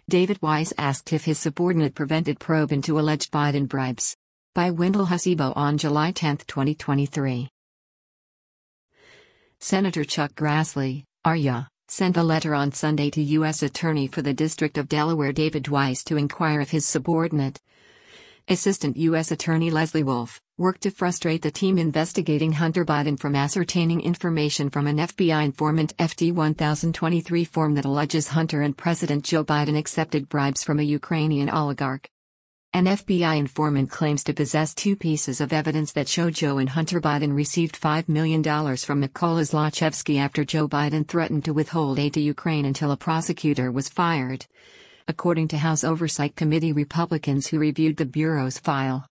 David Weiss asked if his subordinate prevented probe into alleged Biden bribes. By Wendell Husibo on July 10, 2023. Senator Chuck Grassley, RYA, sent a letter on Sunday to U.S. Attorney for the District of Delaware David Weiss to inquire if his subordinate, Assistant U.S. Attorney Leslie Wolf, worked to frustrate the team investigating Hunter Biden from ascertaining information from an FBI informant FD 1023 form that alleges Hunter and President Joe Biden accepted bribes from a Ukrainian oligarch. An FBI informant claims to possess two pieces of evidence that show Joe and Hunter Biden received $5 million from Mykola Zlochevsky after Joe Biden threatened to withhold aid to Ukraine until a prosecutor was fired, according to House Oversight Committee Republicans who reviewed the Bureau's file.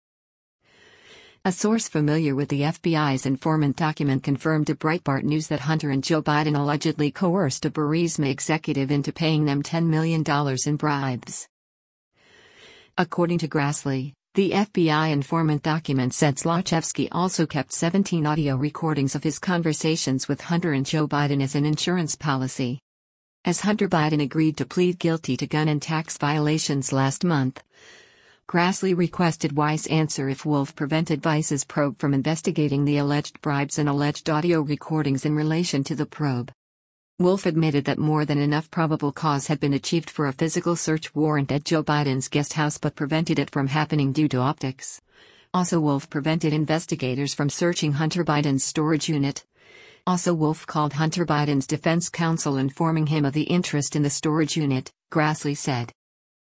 A source familiar with the FBI's informant document confirmed to Breitbart News that Hunter and Joe Biden allegedly coerced a Burisma executive into paying them $10 million in bribes. According to Grassley, the FBI informant document said Zlochevsky also kept 17 audio recordings of his conversations with Hunter and Joe Biden as an insurance policy. As Hunter Biden agreed to plead guilty to gun and tax violations last month, Grassley requested Weiss answer if Wolf prevented Weiss's probe from investigating the alleged bribes and alleged audio recordings in relation to the probe. Wolf admitted that more than enough probable cause had been achieved for a physical search warrant at Joe Biden's guest house but prevented it from happening due to optics. Also, Wolf prevented investigators from searching Hunter Biden's storage unit. Also, Wolf called Hunter Biden's defense counsel informing him of the interest in the storage unit, Grassley said.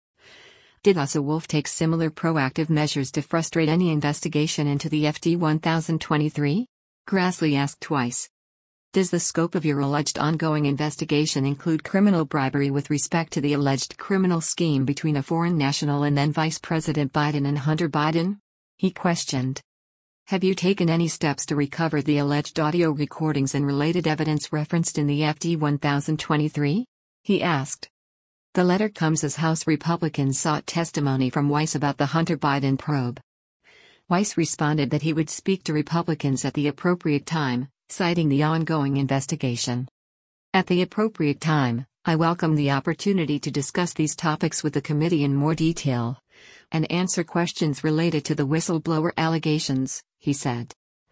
Did Wolf take similar proactive measures to frustrate any investigation into the FD 1023? Grassley asked twice. Does the scope of your alleged ongoing investigation include criminal bribery with respect to the alleged criminal scheme between a foreign national and then Vice President Biden and Hunter Biden? He questioned. Have you taken any steps to recover the alleged audio recordings and related evidence referenced in the FD 1023? He asked. The letter comes as House Republicans sought testimony from Weiss about the Hunter Biden probe. Weiss responded that he would speak to Republicans at the appropriate time, citing the ongoing investigation. At the appropriate time, I welcome the opportunity to discuss these topics with the committee in more detail and answer questions related to the whistleblower allegations, he said.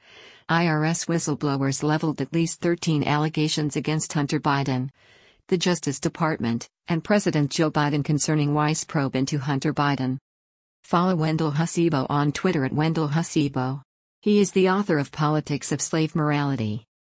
IRS whistleblowers leveled at least 13 allegations against Hunter Biden, the Justice Department, and President Joe Biden concerning Weiss probe into Hunter Biden. Follow Wendell Husibo on Twitter at Wendell Husibo. He is the author of Politics of Slave Morality.